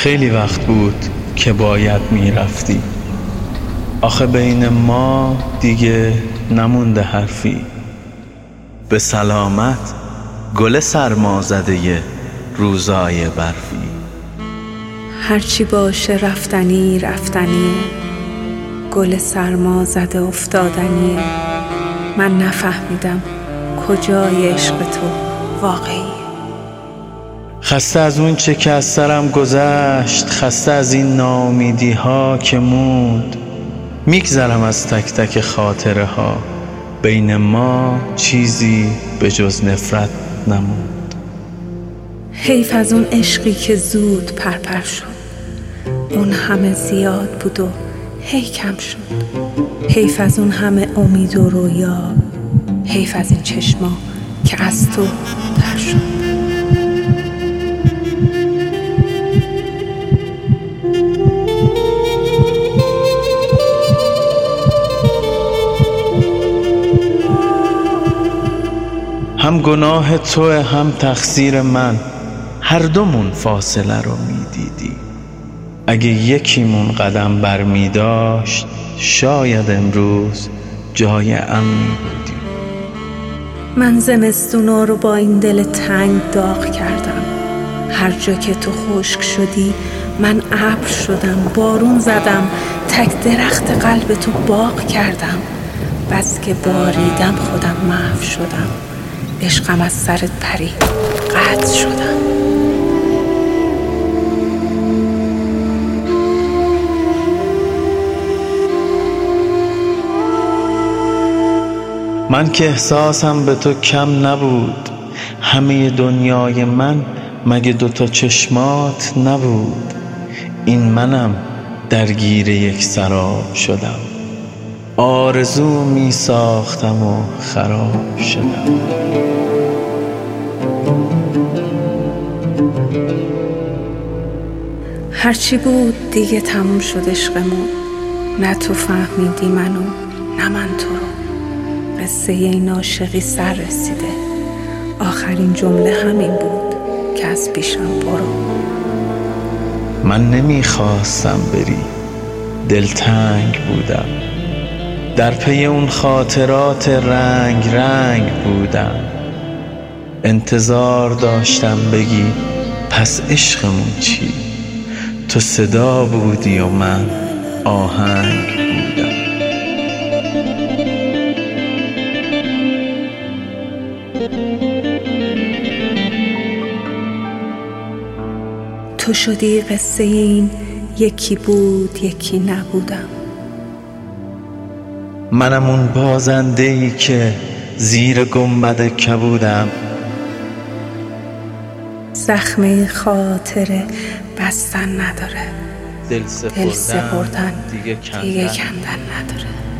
خیلی وقت بود که باید میرفتی، آخه بین ما دیگه نمونده حرفی. به سلامت گل سرمازده روزای برفی. هرچی باشه رفتنی رفتنیه، گل سرمازده افتادنیه. من نفهمیدم کجای عشق تو واقعیه. خسته از اون چه که از سرم گذشت، خسته از این ناامیدی ها که موند. میگذرم از تک تک خاطره ها، بین ما چیزی به جز نفرت نموند. حیف از اون عشقی که زود پرپر شد، اون همه زیاد بود و هی کم شد. حیف از اون همه امید و رویا، حیف از این چشما که از تو تر شد. هم گناه توه هم تقصیر من، هر دومون فاصله رو میدیدی. اگه یکیمون قدم بر می داشت، شاید امروز جای امنی بودی. من زمستونا رو با این دل تنگ داغ کردم. هر جا که تو خشک شدی من ابر شدم، بارون زدم، تک درخت قلب تو باغ کردم. بس که باریدم خودم محو شدم، عشقم از سرت پرید قطع شدم. من که احساسم به تو کم نبود، همه دنیای من مگه دوتا چشمات نبود. این منم درگیر یک سراب شدم، آرزو می ساختم و خراب شدم. هرچی بود دیگه تموم شد عشقمون، نه تو فهمیدی منو نه من تو رو. قصه این عاشقی سر رسیده، آخرین جمله همین بود که از پیشم برو. من نمیخواستم بری، دلتنگ بودم، در پی اون خاطرات رنگ رنگ بودم. انتظار داشتم بگی پس عشقمون چی؟ تو صدا بودی و من آهنگ بودم. تو شدی قصه این یکی بود یکی نبودم. منم اون بازنده‌ای که زیر گنبد کبودم. زخمه خاطره بستن نداره، دل سپردن دیگه کندن نداره.